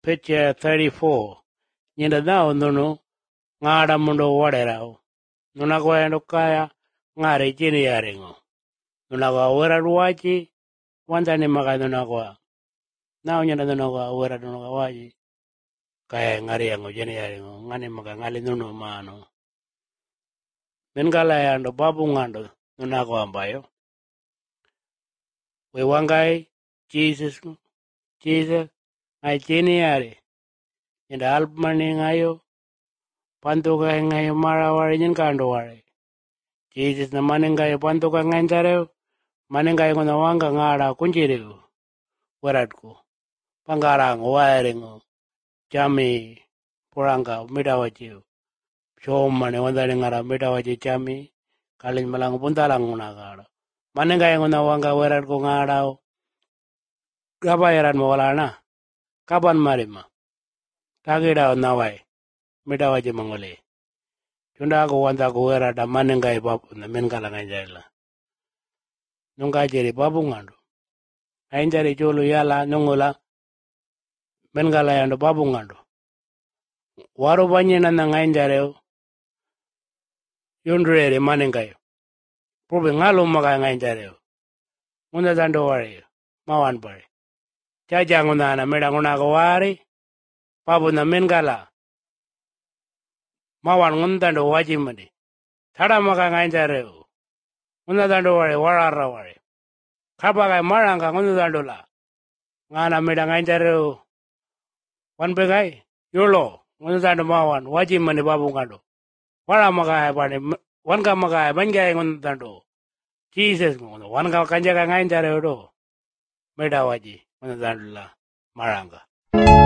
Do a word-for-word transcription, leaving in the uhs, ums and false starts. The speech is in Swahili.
picture thirty-four. Nyinda dao nunu ngada mundo waderao. Nuna kwa endo kaya ngare chini yaringo. Nuna kwa wera ruwachi wanda ni maka nuna kwa. Nao nyinda nuna kwa wera nuna kwa waji. Kaya ngari yango chini yaringo. Ngani maka ngali nunu maano. Mingala yando babu ngando nuna kwa ambayo. We wangai Jesus Jesus ngai chini yari. Nyinda alpmani ngayo. Pantuka ngayo mara wari nyin kando wari. Jesus na maningayo pantuka ngayon tareo. Maningayo ngona wanga ngara kunjirigo. Waratko. Pangarang wiringo. Chami puranga midawachiyo. Shomane wandari ngara midawachi chami. Kalin malang puntalang ngara. Maningayo ngona wanga waratko ngara. Kabayaran mo wala na. Kaban marima. Kagida nawai. Midawachi mangoli. Chunda ako wanda ko wera da maningai babu na mingala ngajaila. Nunga jeri babu ngando. Ainjari cholo yala nungula mingala yando babu ngando. Waro banyena na ngainjare yundrere maningai. Probe ngalo maka ngainjare. Munda dando wari mawan pare. Chaja nguna na meda nguna ko wari babu na mingala. Mawan ngunda ndo wajimani. Thada maka ngainjare. Ngunda dando wari warara wari. Kapa kai maranga ngunda dando la. Ngana meda ngainjare. Wan begai yolo ngunda dando mawan wajimani babu ngando. Wara maka bani wan ka maka bangai ngunda dando. Jesus ngunda wan ka kanja ngainjare do. Meda waji ngunda dando la maranga.